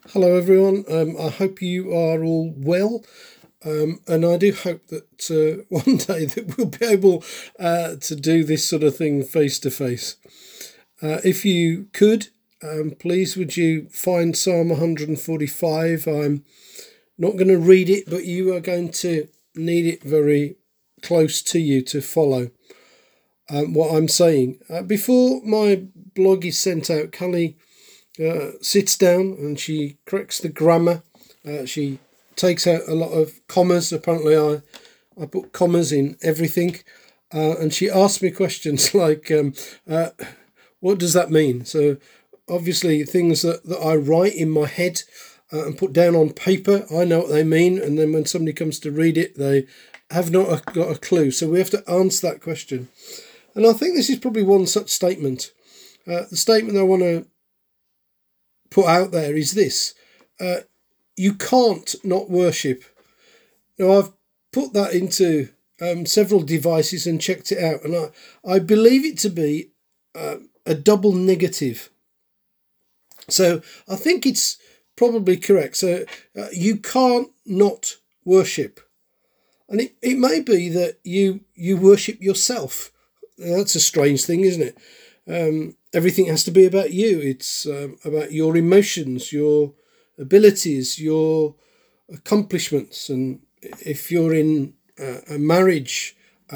Hello, everyone. I hope you are all well, and I do hope that one day that we'll be able to do this sort of thing face to face. If you could, please would you find Psalm 145? I'm not going to read it, but you are going to need it very close to you to follow what I'm saying. Before my blog is sent out, Kelly sits down and she corrects the grammar. She takes out a lot of commas. Apparently, I put commas in everything. And she asks me questions like, what does that mean? So obviously things that I write in my head and put down on paper, I know what they mean. And then when somebody comes to read it, they have not got a clue. So we have to answer that question. And I think this is probably one such statement. The statement I want to put out there is this: you can't not worship. Now, I've put that into several devices and checked it out, and I believe it to be a double negative. So I think it's probably correct. So you can't not worship. And it may be that you worship yourself. That's a strange thing, isn't it? Everything has to be about you. It's about your emotions, your abilities, your accomplishments. And if you're in a marriage,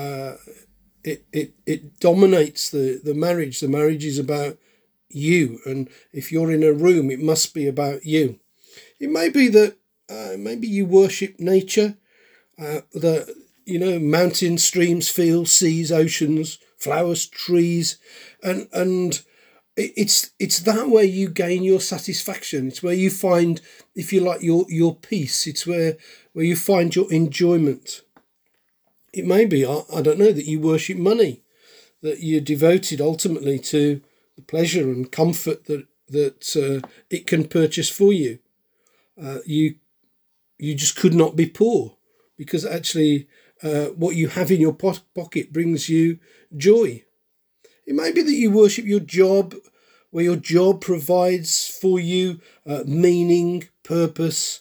it dominates the marriage. The marriage is about you. And if you're in a room, it must be about you. It may be that maybe you worship nature, mountains, streams, fields, seas, oceans, flowers, trees, and it's that way you gain your satisfaction. It's where you find, if you like, your peace. It's where you find your enjoyment. It may be, I don't know, that you worship money, that you're devoted ultimately to the pleasure and comfort that it can purchase for you. You just could not be poor, because actually what you have in your pocket brings you joy. It may be that you worship your job, where your job provides for you meaning, purpose.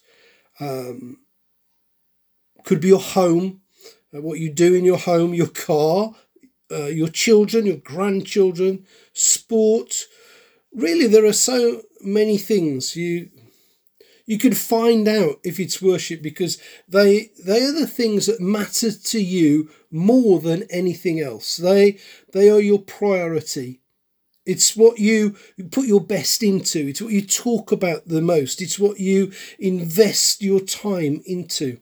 Could be your home, what you do in your home, your car, your children, your grandchildren, sport. Really, there are so many things you can find out if it's worship, because they are the things that matter to you more than anything else. They are your priority. It's what you put your best into. It's what you talk about the most. It's what you invest your time into.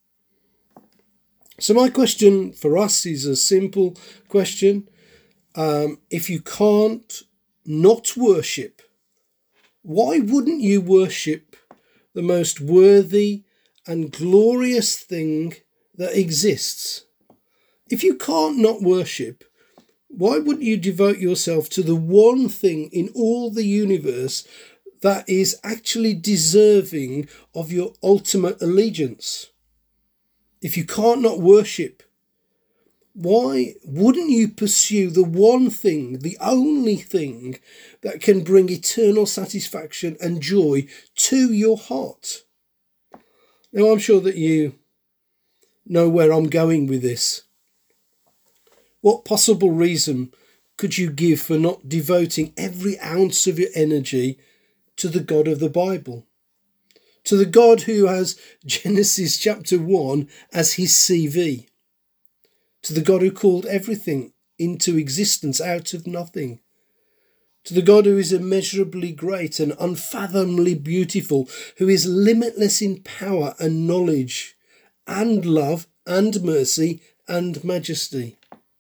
So my question for us is a simple question. If you can't not worship, why wouldn't you worship the most worthy and glorious thing that exists? If you can't not worship, why wouldn't you devote yourself to the one thing in all the universe that is actually deserving of your ultimate allegiance? If you can't not worship, why wouldn't you pursue the one thing, the only thing that can bring eternal satisfaction and joy to your heart? Now, I'm sure that you know where I'm going with this. What possible reason could you give for not devoting every ounce of your energy to the God of the Bible? To the God who has Genesis chapter 1 as his CV? To the God who called everything into existence out of nothing? To the God who is immeasurably great and unfathomably beautiful, who is limitless in power and knowledge and love and mercy and majesty?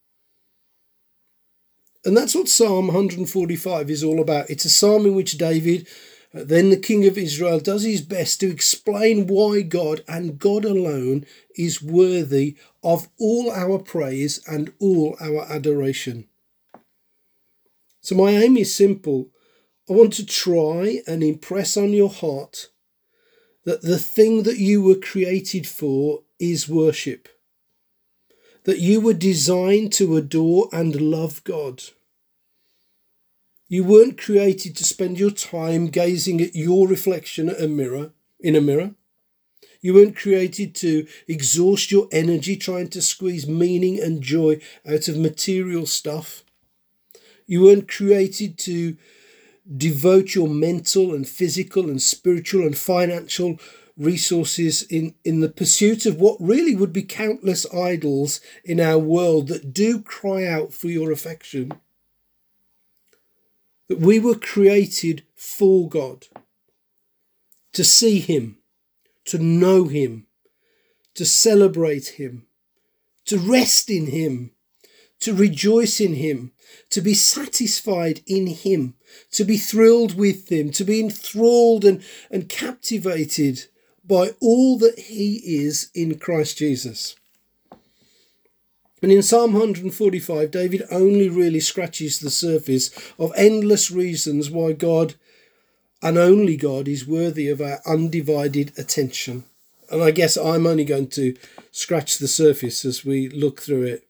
And that's what Psalm 145 is all about. It's a psalm in which David, then the King of Israel, does his best to explain why God and God alone is worthy of all our praise and all our adoration. So my aim is simple. I want to try and impress on your heart that the thing that you were created for is worship. That you were designed to adore and love God. You weren't created to spend your time gazing at your reflection in a mirror. You weren't created to exhaust your energy trying to squeeze meaning and joy out of material stuff. You weren't created to devote your mental and physical and spiritual and financial resources in the pursuit of what really would be countless idols in our world that do cry out for your affection. That we were created for God, to see him, to know him, to celebrate him, to rest in him, to rejoice in him, to be satisfied in him, to be thrilled with him, to be enthralled and captivated by all that he is in Christ Jesus. And in Psalm 145, David only really scratches the surface of endless reasons why God and only God is worthy of our undivided attention. And I guess I'm only going to scratch the surface as we look through it.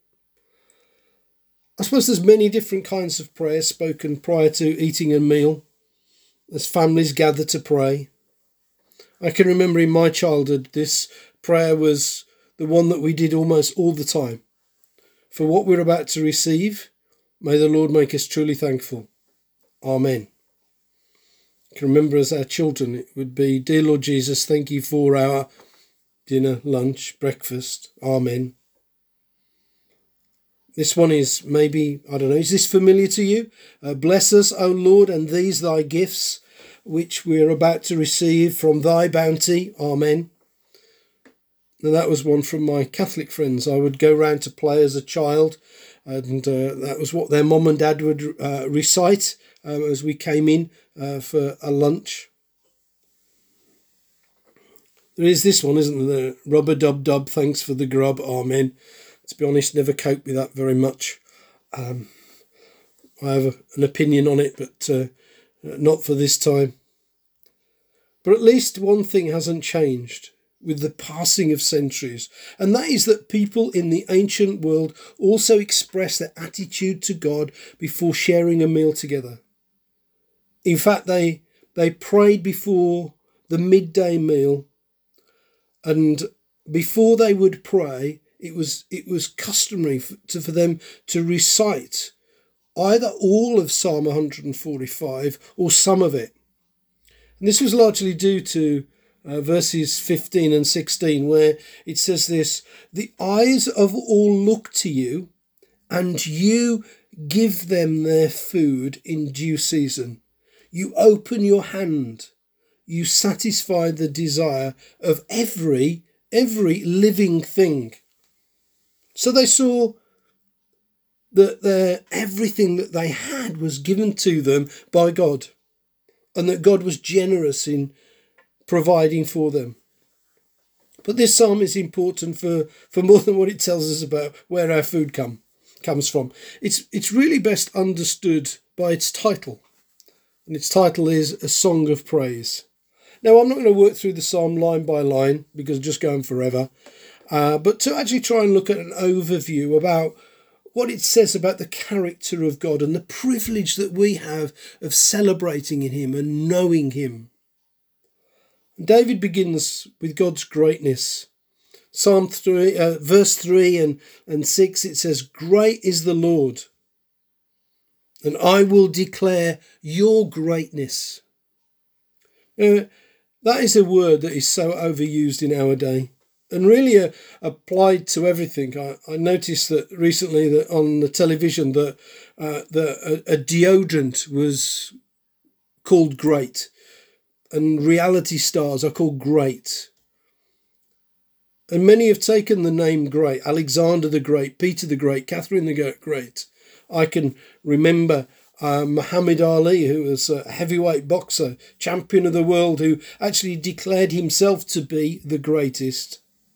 I suppose there's many different kinds of prayers spoken prior to eating a meal, as families gather to pray. I can remember in my childhood, this prayer was the one that we did almost all the time. For what we're about to receive, may the Lord make us truly thankful. Amen. I can remember as our children, it would be, Dear Lord Jesus, thank you for our dinner, lunch, breakfast. Amen. This one is maybe, I don't know, is this familiar to you? Bless us, O Lord, and these thy gifts, which we are about to receive from thy bounty. Amen. Now that was one from my Catholic friends. I would go round to play as a child, and that was what their mum and dad would recite as we came in for a lunch. There is this one, isn't there? Rub-a-dub-dub, thanks for the grub, amen. To be honest, never coped with that very much. I have an opinion on it, but not for this time. But at least one thing hasn't changed with the passing of centuries, and that is that people in the ancient world also express their attitude to God before sharing a meal together. In fact, they prayed before the midday meal, and before they would pray, it was customary for them to recite either all of Psalm 145 or some of it. And this was largely due to verses 15 and 16, where it says this: the eyes of all look to you, and you give them their food in due season. You open your hand, you satisfy the desire of every living thing. So they saw that everything that they had was given to them by God, and that God was generous in providing for them. But this psalm is important for more than what it tells us about where our food comes from. It's really best understood by its title. And its title is A Song of Praise. Now, I'm not going to work through the psalm line by line because I'm just going forever. But to actually try and look at an overview about what it says about the character of God and the privilege that we have of celebrating in him and knowing him. David begins with God's greatness. Psalm 3, verse 3 and 6, it says, Great is the Lord, and I will declare your greatness. That is a word that is so overused in our day and really applied to everything. I noticed that recently that on the television that a deodorant was called Great, and reality stars are called Great. And many have taken the name Great: Alexander the Great, Peter the Great, Catherine the Great. I can remember Muhammad Ali, who was a heavyweight boxer, champion of the world, who actually declared himself to be the greatest.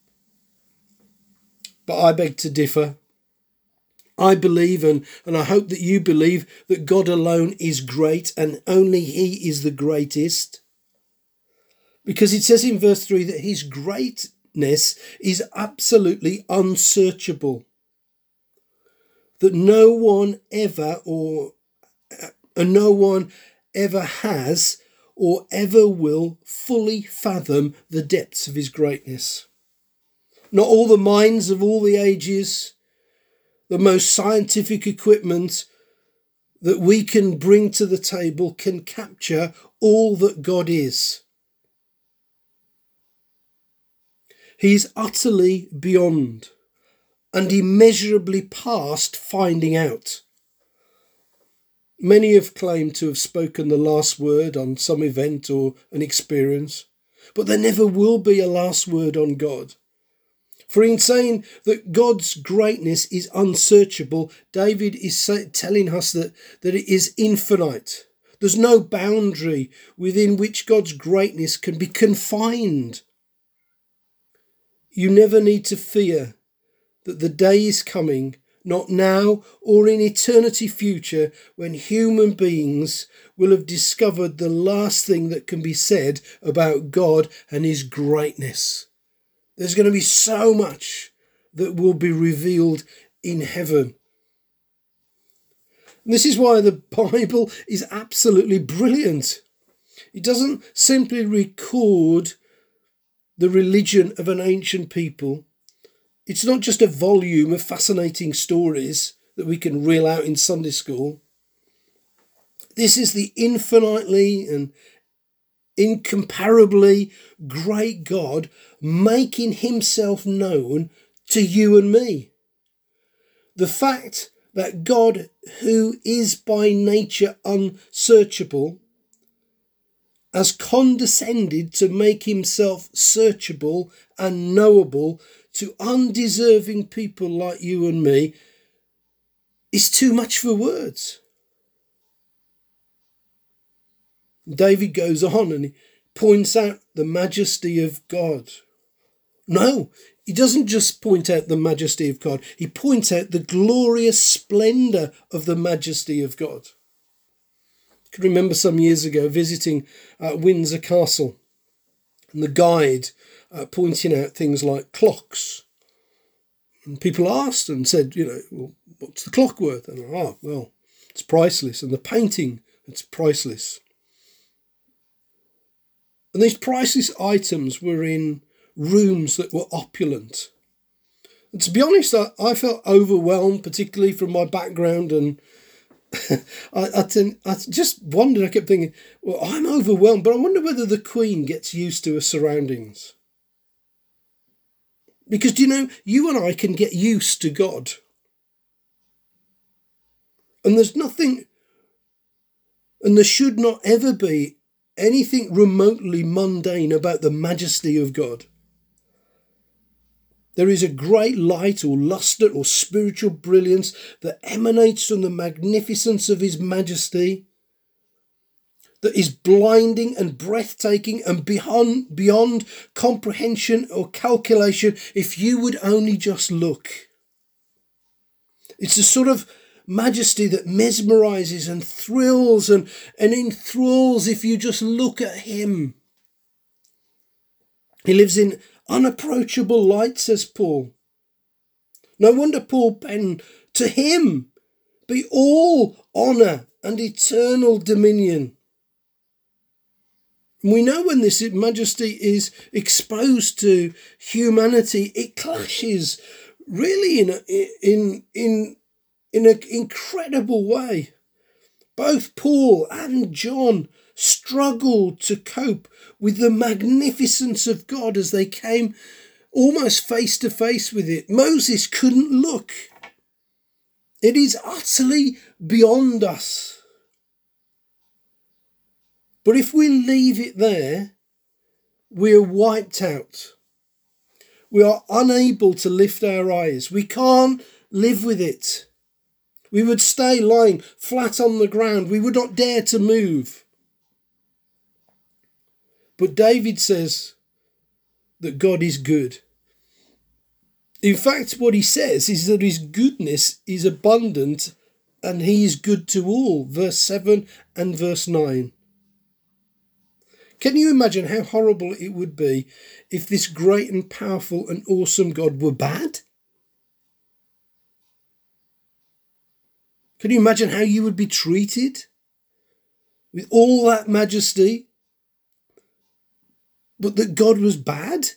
But I beg to differ. I believe, and I hope that you believe, that God alone is great and only he is the greatest. Because it says in verse 3 that his greatness is absolutely unsearchable. That no one ever or and no one ever has or ever will fully fathom the depths of his greatness. Not all the minds of all the ages, the most scientific equipment that we can bring to the table can capture all that God is. He is utterly beyond and immeasurably past finding out. Many have claimed to have spoken the last word on some event or an experience, but there never will be a last word on God. For in saying that God's greatness is unsearchable, David is telling us that it is infinite. There's no boundary within which God's greatness can be confined. You never need to fear that the day is coming, not now or in eternity future, when human beings will have discovered the last thing that can be said about God and his greatness. There's going to be so much that will be revealed in heaven. And this is why the Bible is absolutely brilliant. It doesn't simply record the religion of an ancient people. It's not just a volume of fascinating stories that we can reel out in Sunday school. This is the infinitely and incomparably great God making himself known to you and me. The fact that God, who is by nature unsearchable, has condescended to make himself searchable and knowable to undeserving people like you and me is too much for words. David goes on and he points out the majesty of God. No, he doesn't just point out the majesty of God. He points out the glorious splendour of the majesty of God. I can remember some years ago visiting Windsor Castle and the guide pointing out things like clocks. And people asked and said, well, what's the clock worth? And well, it's priceless. And the painting, it's priceless. And these priceless items were in rooms that were opulent. And to be honest, I felt overwhelmed, particularly from my background, and I just wondered, I kept thinking, well, I'm overwhelmed, but I wonder whether the Queen gets used to her surroundings. Because, you and I can get used to God. And there's nothing, and there should not ever be anything remotely mundane about the majesty of God. There is a great light or luster or spiritual brilliance that emanates from the magnificence of his majesty, that is blinding and breathtaking and beyond comprehension or calculation if you would only just look. It's a sort of majesty that mesmerizes and thrills and enthralls if you just look at him. He lives in unapproachable light, says Paul. No wonder Paul penned, to him be all honour and eternal dominion. And we know when this majesty is exposed to humanity, it clashes really in an incredible way. Both Paul and John struggled to cope with the magnificence of God as they came almost face to face with it. Moses couldn't look. It is utterly beyond us. But if we leave it there, we are wiped out. We are unable to lift our eyes. We can't live with it. We would stay lying flat on the ground. We would not dare to move. But David says that God is good. In fact, what he says is that his goodness is abundant and he is good to all. Verse 7 and verse 9. Can you imagine how horrible it would be if this great and powerful and awesome God were bad? Can you imagine how you would be treated? with all that majesty, but that God was bad?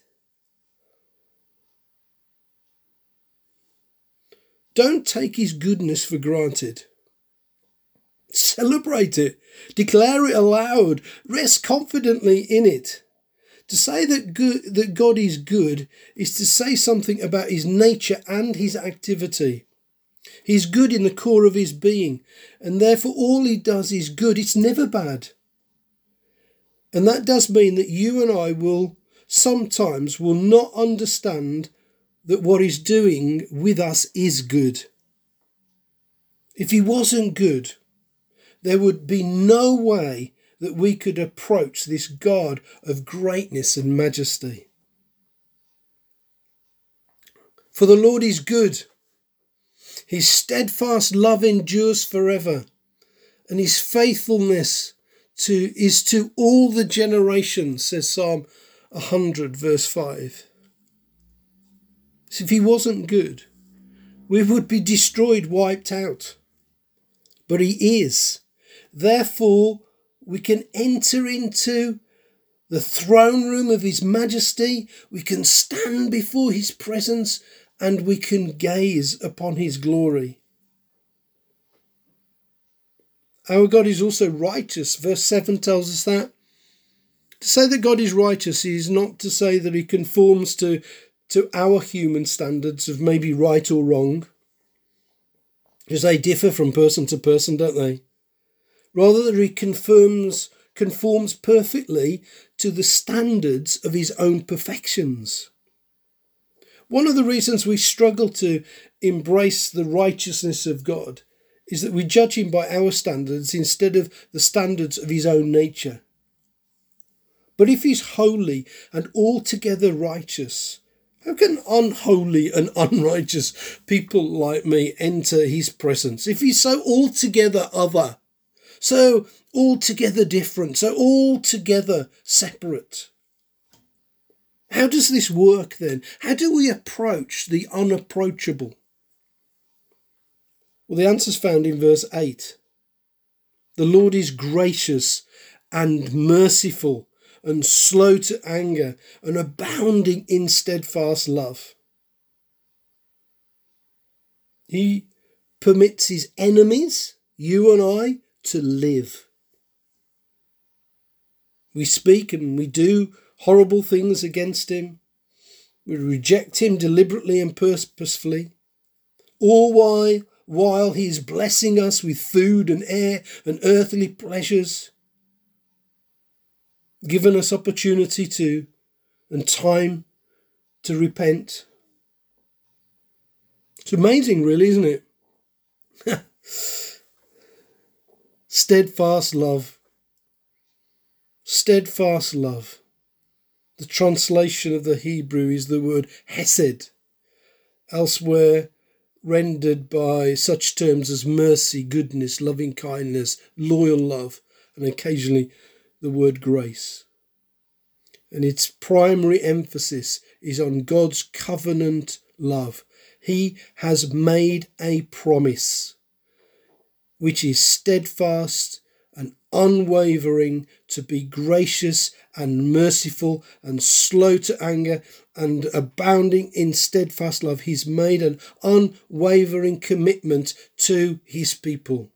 Don't take his goodness for granted. Celebrate it. Declare it aloud. Rest confidently in it. To say that God is good is to say something about his nature and his activity. He's good in the core of his being, and therefore all he does is good. It's never bad. And that does mean that you and I will not understand that what he's doing with us is good. If he wasn't good, there would be no way that we could approach this God of greatness and majesty. For the Lord is good. His steadfast love endures forever, and his faithfulness is to all the generations, says Psalm 100, verse 5. So if he wasn't good, we would be destroyed, wiped out. But he is. Therefore, we can enter into the throne room of his majesty. We can stand before his presence and we can gaze upon his glory. Our God is also righteous. Verse 7 tells us that. To say that God is righteous is not to say that he conforms to our human standards of maybe right or wrong, because they differ from person to person, don't they? Rather that he conforms perfectly to the standards of his own perfections. One of the reasons we struggle to embrace the righteousness of God is that we judge him by our standards instead of the standards of his own nature. But if he's holy and altogether righteous, how can unholy and unrighteous people like me enter his presence? If he's so altogether other, so altogether different, so altogether separate. How does this work then? How do we approach the unapproachable? Well, the answer's found in verse 8. The Lord is gracious and merciful and slow to anger and abounding in steadfast love. He permits his enemies, you and I, to live. We speak and we do horrible things against him. We reject him deliberately and purposefully. All while he is blessing us with food and air and earthly pleasures, given us opportunity to and time to repent. It's amazing, really, isn't it? Steadfast love. Steadfast love. The translation of the Hebrew is the word hesed, elsewhere rendered by such terms as mercy, goodness, loving kindness, loyal love, and occasionally the word grace. And its primary emphasis is on God's covenant love. He has made a promise which is steadfast and unwavering, to be gracious and merciful and slow to anger and abounding in steadfast love. He's made an unwavering commitment to his people.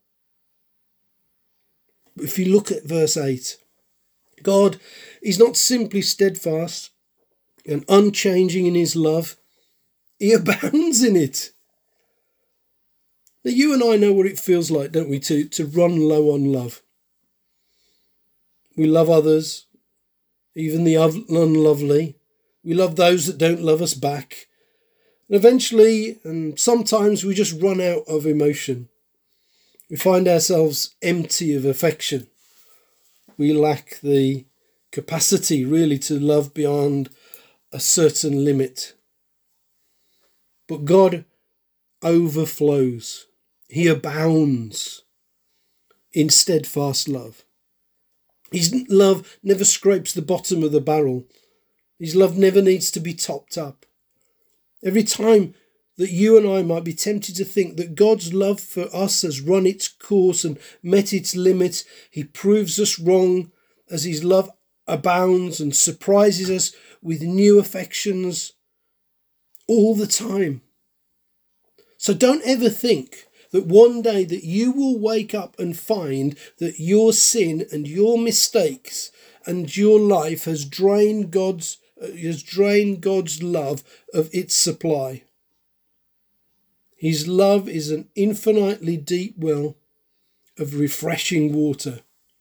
If you look at verse 8, God is not simply steadfast and unchanging in his love, he abounds in it. Now, you and I know what it feels like, don't we, to run low on love. We love others, even the unlovely. We love those that don't love us back. And eventually, and sometimes, we just run out of emotion. We find ourselves empty of affection. We lack the capacity, really, to love beyond a certain limit. But God overflows. He abounds in steadfast love. His love never scrapes the bottom of the barrel. His love never needs to be topped up. Every time that you and I might be tempted to think that God's love for us has run its course and met its limits. He proves us wrong as his love abounds and surprises us with new affections all the time. So don't ever think that one day that you will wake up and find that your sin and your mistakes and your life has drained God's love of its supply. His love is an infinitely deep well of refreshing water.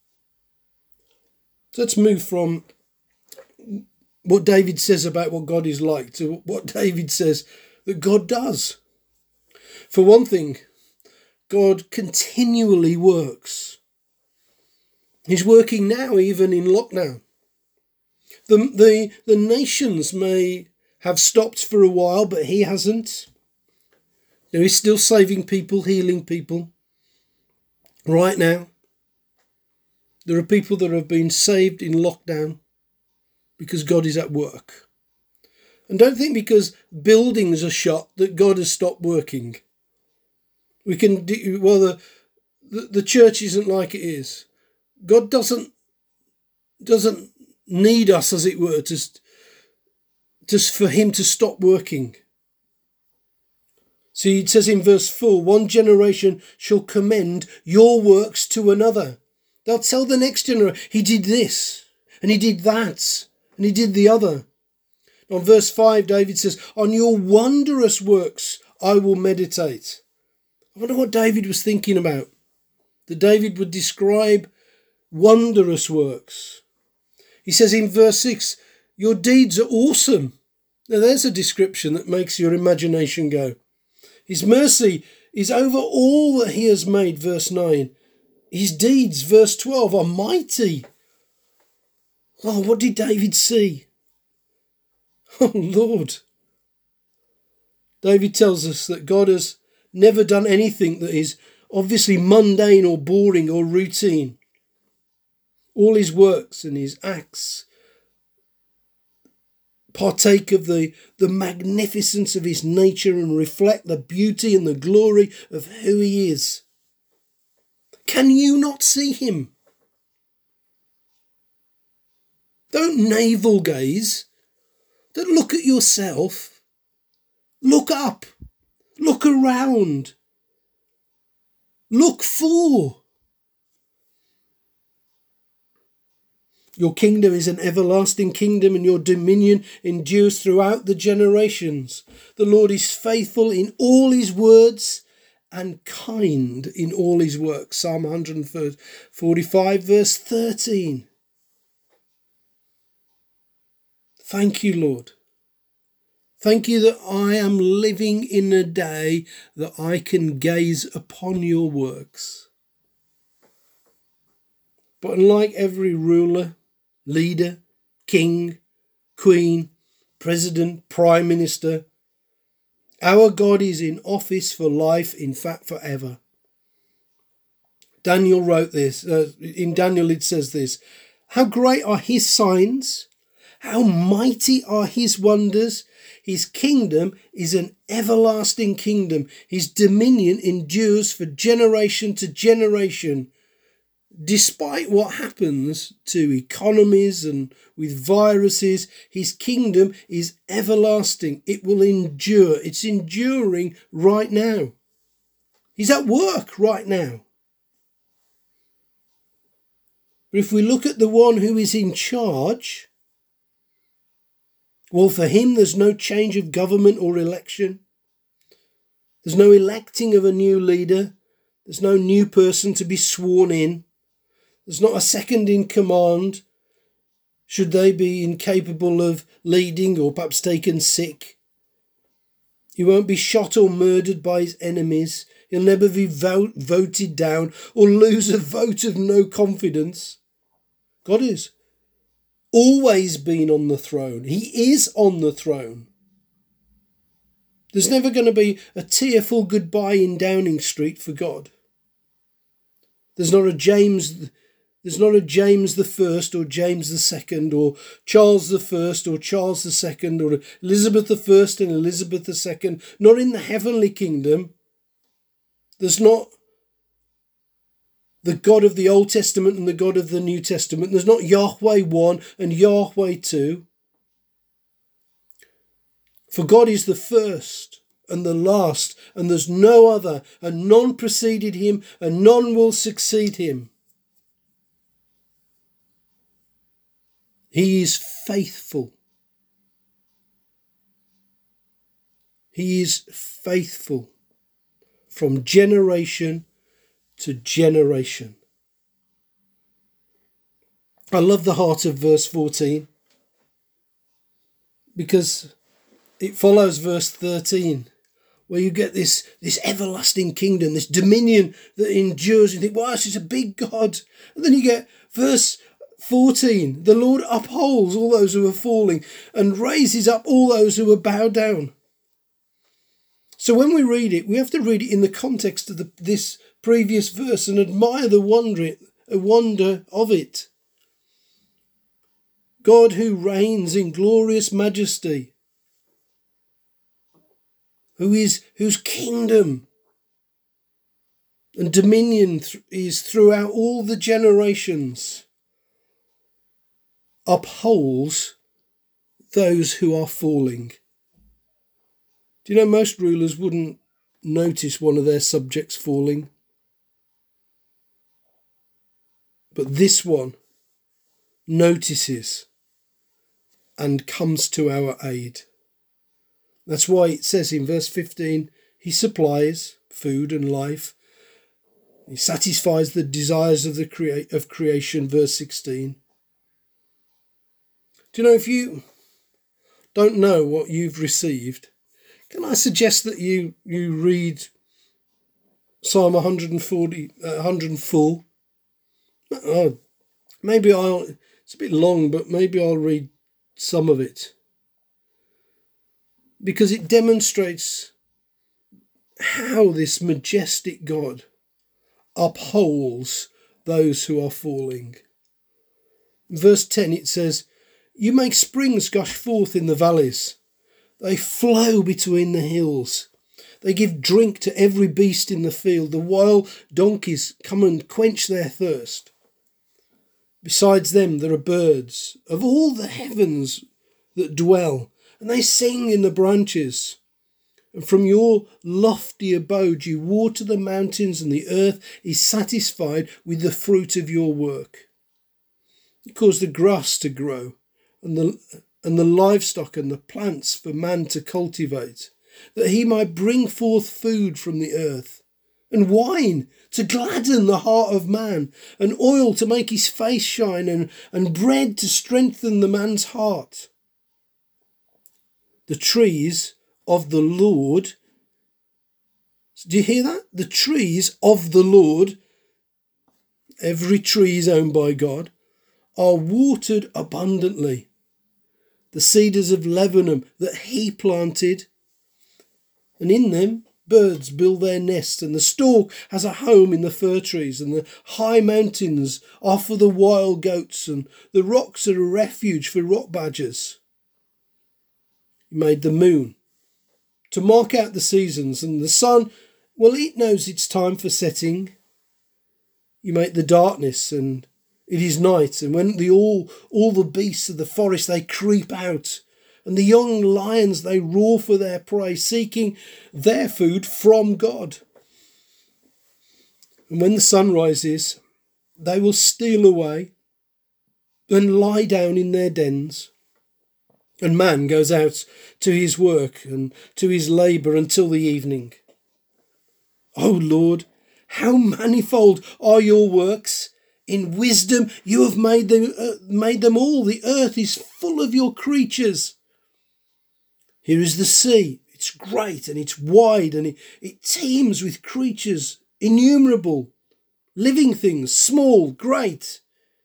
So let's move from what David says about what God is like to what David says that God does. For one thing, God continually works. He's working now, even in lockdown. The nations may have stopped for a while, but he hasn't. He's still saving people, healing people. Right now, there are people that have been saved in lockdown because God is at work. And don't think because buildings are shut that God has stopped working. We can the church isn't like it is. God doesn't need us, as it were, just for him to stop working. See, it says in verse 4, one generation shall commend your works to another. They'll tell the next generation, he did this, and he did that, and he did the other. On verse 5, David says, on your wondrous works I will meditate. I wonder what David was thinking about. That David would describe wondrous works. He says in verse 6, your deeds are awesome. Now there's a description that makes your imagination go. His mercy is over all that he has made, verse 9. His deeds, verse 12, are mighty. Oh, what did David see? Oh, Lord. David tells us that God has never done anything that is obviously mundane or boring or routine. All his works and his acts partake of the magnificence of his nature and reflect the beauty and the glory of who he is. Can you not see him? Don't navel gaze. Don't look at yourself. Look up. Look around. Look full. Your kingdom is an everlasting kingdom, and your dominion endures throughout the generations. The Lord is faithful in all his words and kind in all his works. Psalm 145, verse 13. Thank you, Lord. Thank you that I am living in a day that I can gaze upon your works. But unlike every ruler, leader, king, queen, president, prime minister, our God is in office for life, in fact forever. Daniel wrote this. In Daniel it says this, how great are his signs, how mighty are his wonders. His kingdom is an everlasting kingdom. His dominion endures for generation to generation. Despite what happens to economies and with viruses, his kingdom is everlasting. It will endure. It's enduring right now. He's at work right now. But if we look at the one who is in charge, well, for him there's no change of government or election. There's no electing of a new leader. There's no new person to be sworn in. There's not a second in command, should they be incapable of leading or perhaps taken sick. He won't be shot or murdered by his enemies. He'll never be voted down or lose a vote of no confidence. God has always been on the throne. He is on the throne. There's never going to be a tearful goodbye in Downing Street for God. There's not a James There's not a James the First or James the Second or Charles the First or Charles the Second or Elizabeth the First and Elizabeth the Second. Not in the heavenly kingdom. There's not the God of the Old Testament and the God of the New Testament. There's not Yahweh 1 and Yahweh 2. For God is the first and the last, and there's no other, and none preceded him, and none will succeed him. He is faithful. He is faithful from generation to generation. I love the heart of verse 14 because it follows verse 13, where you get this everlasting kingdom, this dominion that endures. You think, wow, this is a big God. And then you get verse 14, the Lord upholds all those who are falling and raises up all those who are bowed down. So when we read it, we have to read it in the context of this previous verse and admire the wonder of it. God who reigns in glorious majesty, whose kingdom and dominion is throughout all the generations, upholds those who are falling. Do you know most rulers wouldn't notice one of their subjects falling? But this one notices and comes to our aid. That's why it says in verse 15, he supplies food and life. He satisfies the desires of creation, verse 16. Do you know, if you don't know what you've received, can I suggest that you read Psalm 104? It's a bit long, but maybe I'll read some of it, because it demonstrates how this majestic God upholds those who are falling. In verse 10 it says, you make springs gush forth in the valleys. They flow between the hills. They give drink to every beast in the field. The wild donkeys come and quench their thirst. Besides them there are birds of all the heavens that dwell, and they sing in the branches. And from your lofty abode you water the mountains, and the earth is satisfied with the fruit of your work. You cause the grass to grow, and the livestock and the plants for man to cultivate, that he might bring forth food from the earth, and wine to gladden the heart of man, and oil to make his face shine, and bread to strengthen the man's heart. The trees of the Lord, do you hear that? The trees of the Lord, every tree is owned by God, are watered abundantly. The cedars of Lebanon that he planted, and in them birds build their nests, and the stork has a home in the fir trees, and the high mountains are for the wild goats, and the rocks are a refuge for rock badgers. He made the moon to mark out the seasons, and the sun, well, it knows its time for setting. You make the darkness, and it is night, and when all the beasts of the forest, they creep out, and the young lions, they roar for their prey, seeking their food from God. And when the sun rises, they will steal away and lie down in their dens. And man goes out to his work and to his labour until the evening. O Lord, how manifold are your works! In wisdom you have made them all. The earth is full of your creatures. Here is the sea. It's great and it's wide, and it teems with creatures innumerable, living things, small, great.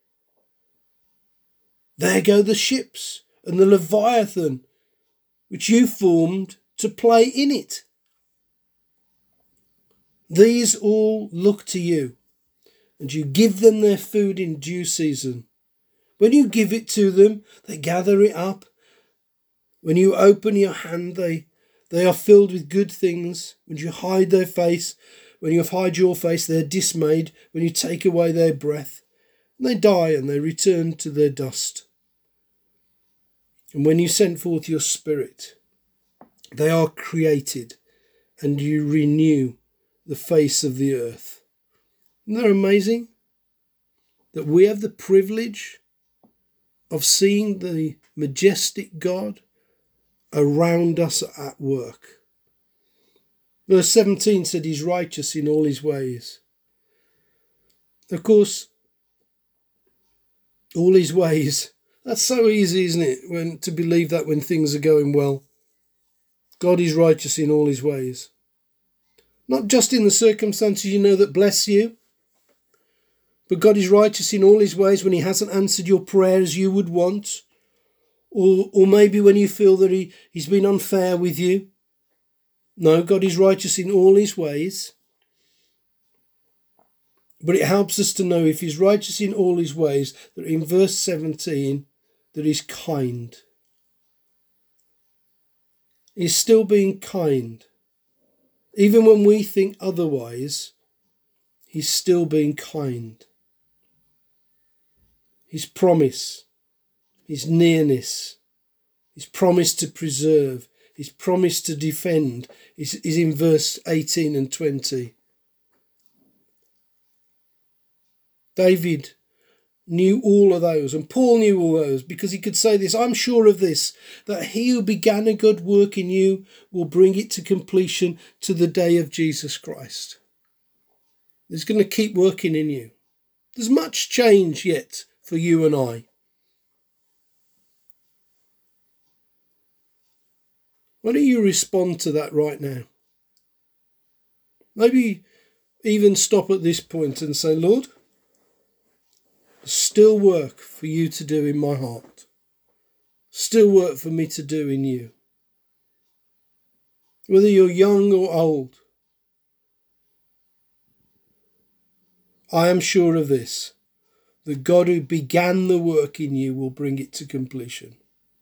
There go the ships and the Leviathan, which you formed to play in it. These all look to you, and you give them their food in due season. When you give it to them, they gather it up. When you open your hand, they are filled with good things. When you hide their face, when you hide your face, they're dismayed. When you take away their breath, they die and they return to their dust. And when you send forth your Spirit, they are created and you renew the face of the earth. Isn't that amazing? That we have the privilege of seeing the majestic God around us at work. Verse 17 said he's righteous in all his ways. Of course, all his ways, that's so easy, isn't it, to believe that when things are going well. God is righteous in all his ways. Not just in the circumstances that bless you, but God is righteous in all his ways when he hasn't answered your prayer as you would want, or maybe when you feel that he's been unfair with you. No, God is righteous in all his ways. But it helps us to know if he's righteous in all his ways, that in verse 17, that he's kind. He's still being kind. Even when we think otherwise, he's still being kind. His promise, his nearness, his promise to preserve, his promise to defend is in verse 18 and 20. David knew all of those, and Paul knew all those, because he could say this, I'm sure of this, that he who began a good work in you will bring it to completion to the day of Jesus Christ. He's going to keep working in you. There's much change yet for you and I. Why don't you respond to that right now? Maybe even stop at this point and say, Lord, there's still work for you to do in my heart. Still work for me to do in you. Whether you're young or old, I am sure of this. The God who began the work in you will bring it to completion.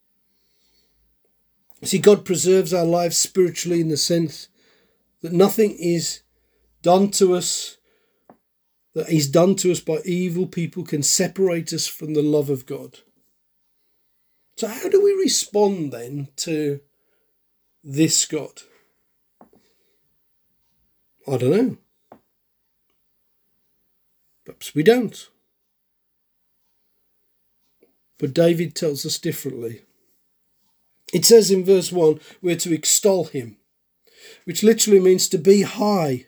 See, God preserves our lives spiritually in the sense that nothing is done to us, that is done to us by evil people, can separate us from the love of God. So how do we respond then to this God? I don't know. Perhaps we don't. But David tells us differently. It says in verse 1, we're to extol him, which literally means to be high.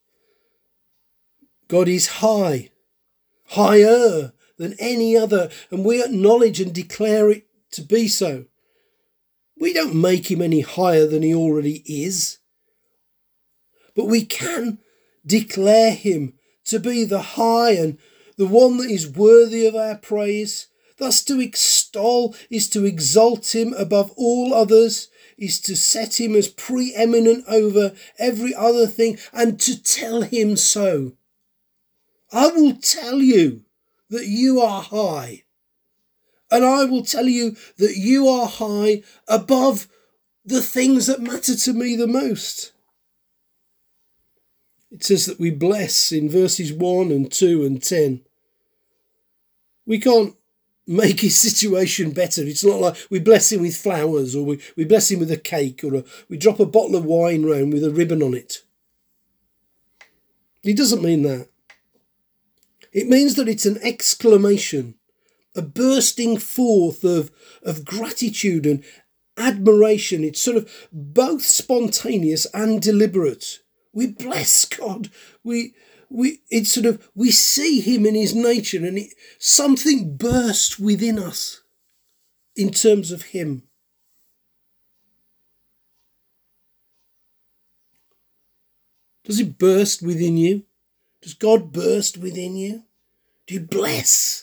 God is high, higher than any other, and we acknowledge and declare it to be so. We don't make him any higher than he already is, but we can declare him to be the high and the one that is worthy of our praise. Thus to extol is to exalt him above all others, is to set him as preeminent over every other thing, and to tell him so. I will tell you that you are high, and I will tell you that you are high above the things that matter to me the most. It says that we bless in verses 1 and 2 and 10. We can't make his situation better. It's not like we bless him with flowers, or we bless him with a cake, or we drop a bottle of wine round with a ribbon on it. He doesn't mean that. It means that it's an exclamation, a bursting forth of gratitude and admiration. It's sort of both spontaneous and deliberate. We bless God. We see him in his nature, and something bursts within us in terms of him. Does it burst within you? Does God burst within you? Do you bless?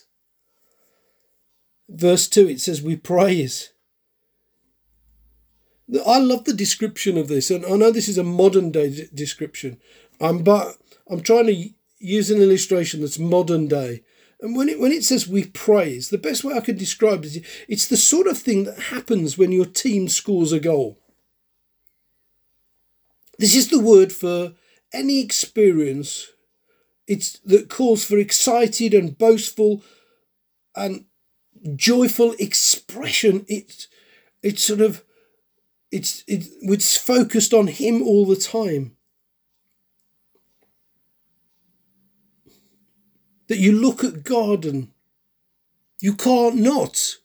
Verse 2, it says we praise. I love the description of this, and I know this is a modern day description, but I'm trying to use an illustration that's modern day. And when it says we praise, the best way I could describe it is it's the sort of thing that happens when your team scores a goal. This is the word for any experience that calls for excited and boastful and joyful expression. It's focused on him all the time. That you look at God and you can't not.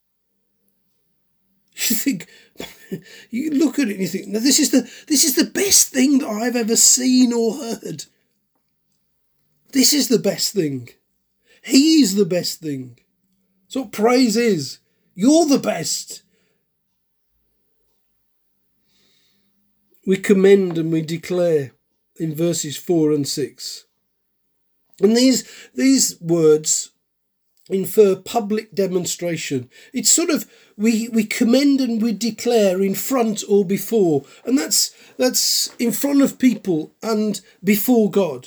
You think, you look at it and you think, no, this is the best thing that I've ever seen or heard. This is the best thing. He is the best thing. That's what praise is. You're the best. We commend and we declare in verses 4 and 6. And these words infer public demonstration. It's sort of we commend and we declare in front or before, and that's in front of people and before God.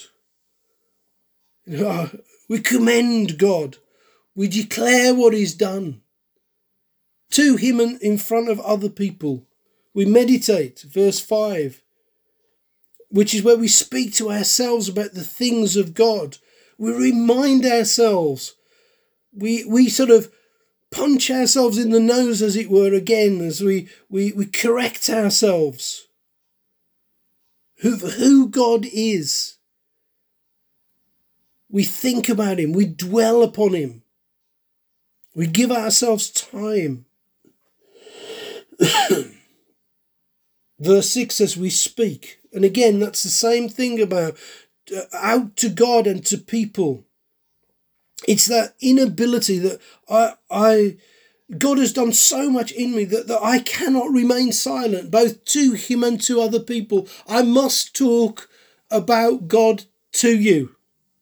We commend God. We declare what he's done to him and in front of other people. We meditate, verse 5, which is where we speak to ourselves about the things of God. We remind ourselves. We sort of punch ourselves in the nose, as it were, again, as we correct ourselves. Who God is. We think about him. We dwell upon him. We give ourselves time. Verse 6 says we speak. And again, that's the same thing about out to God and to people. It's that inability that God has done so much in me that I cannot remain silent, both to him and to other people. I must talk about God to you.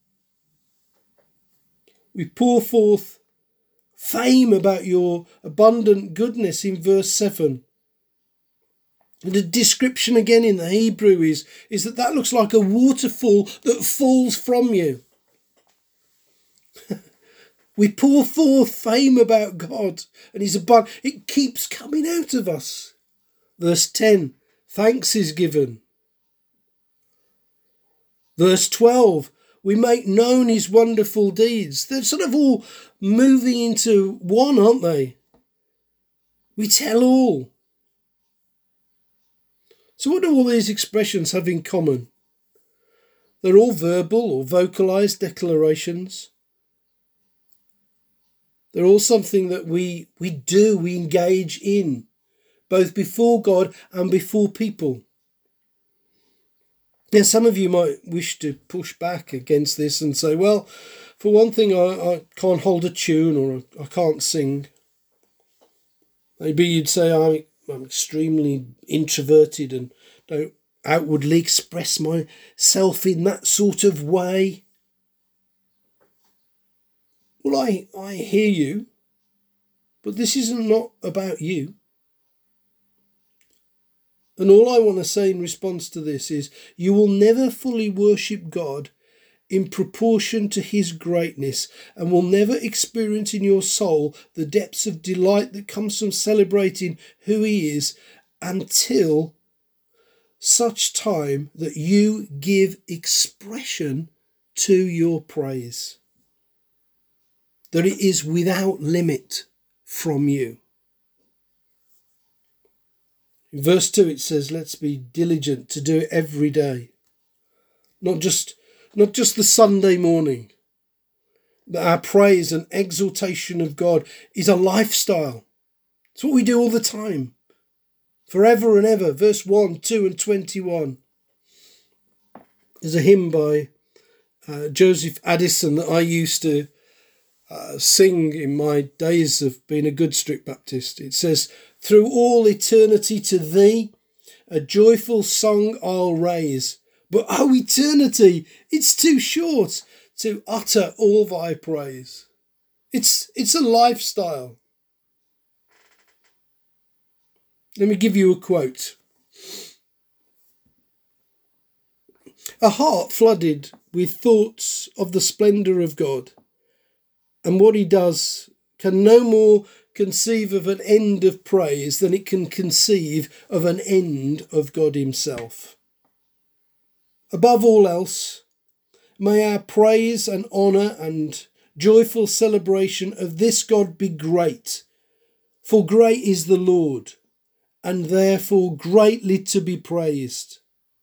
We pour forth fame about your abundant goodness in verse 7. The description again in the Hebrew is that looks like a waterfall that falls from you. We pour forth fame about God and his abundance. It keeps coming out of us. Verse 10, thanks is given. Verse 12, we make known his wonderful deeds. They're sort of all moving into one, aren't they? We tell all. So what do all these expressions have in common? They're all verbal or vocalized declarations. They're all something that we engage in, both before God and before people. Now, some of you might wish to push back against this and say, well, for one thing, I can't hold a tune or I can't sing. Maybe you'd say I'm extremely introverted and don't outwardly express myself in that sort of way. Well, I hear you, but this is not about you. And all I want to say in response to this is you will never fully worship God in proportion to his greatness and will never experience in your soul the depths of delight that comes from celebrating who he is until such time that you give expression to your praise. That it is without limit from you. In verse 2 it says, let's be diligent to do it every day. Not just the Sunday morning. That our praise and exaltation of God is a lifestyle. It's what we do all the time. Forever and ever. Verse 1, 2 and 21. There's a hymn by Joseph Addison that I used to sing in my days of being a Good Strict Baptist. It says, through all eternity to thee, a joyful song I'll raise. But oh, eternity, it's too short to utter all thy praise. It's a lifestyle. Let me give you a quote. A heart flooded with thoughts of the splendour of God and what he does can no more conceive of an end of praise than it can conceive of an end of God himself. Above all else, may our praise and honour and joyful celebration of this God be great, for great is the Lord, and therefore greatly to be praised.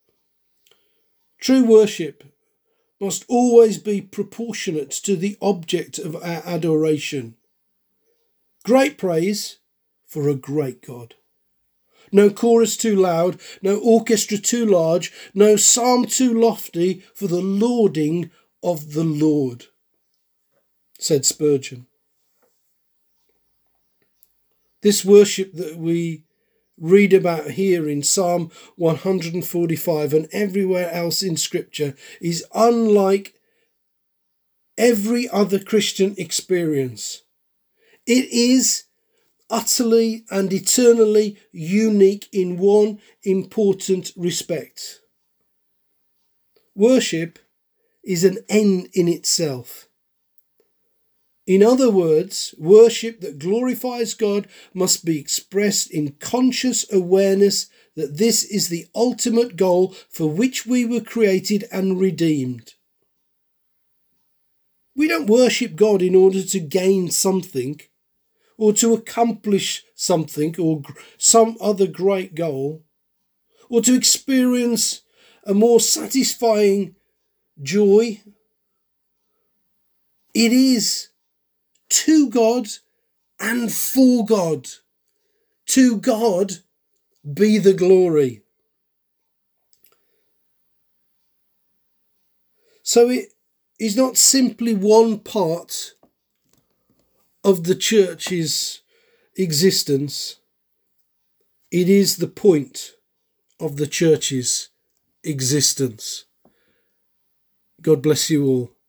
True worship must always be proportionate to the object of our adoration. Great praise for a great God. No chorus too loud, no orchestra too large, no psalm too lofty for the lauding of the Lord, said Spurgeon. This worship that we read about here in Psalm 145 and everywhere else in Scripture is unlike every other Christian experience. It is utterly and eternally unique in one important respect. Worship is an end in itself. In other words, worship that glorifies God must be expressed in conscious awareness that this is the ultimate goal for which we were created and redeemed. We don't worship God in order to gain something or to accomplish something or some other great goal or to experience a more satisfying joy. It is to God and for God. To God be the glory. So it is not simply one part of the church's existence. It is the point of the church's existence. God bless you all.